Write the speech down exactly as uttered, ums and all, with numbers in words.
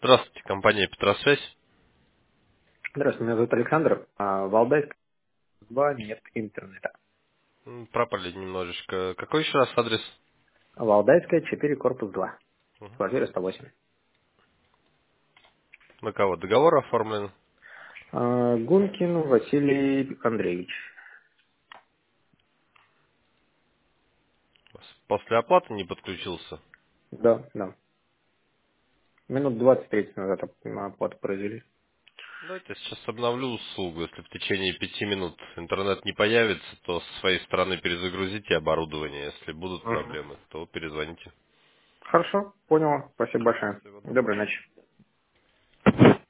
Здравствуйте, компания Петросвязь. Здравствуйте, меня зовут Александр. А, В Алдайске два нет интернета. М, Пропали немножечко. Какой еще раз адрес? Валдайская, четыре, корпус два. Мгм. Квартира сто восемь. На кого? Договор оформлен? А, Гункин Василий Андреевич. После оплаты не подключился. Да, да. Минут двадцать-тридцать назад оп- оплату произвели. Давайте я сейчас обновлю услугу. Если в течение пяти минут интернет не появится, то с своей стороны перезагрузите оборудование. Если будут Мгм. проблемы, то перезвоните. Хорошо, понял. Спасибо большое. Всего Доброй доброго. ночи.